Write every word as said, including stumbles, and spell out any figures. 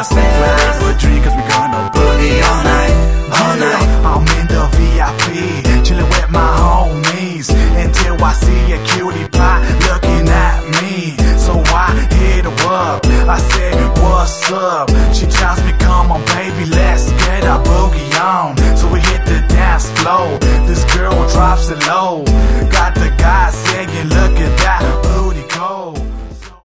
gonna stay ready for a drink, cause we gonna boogie all night, all night. I'm in the V I P, chillin' with my homies, until I see a cutie pie looking at me. So I hit her up, I said, what's up? She tells me, come on baby, let's get our boogie on. So we hit the dance floor, this girl drops it low, got the guy saying, look at that booty go.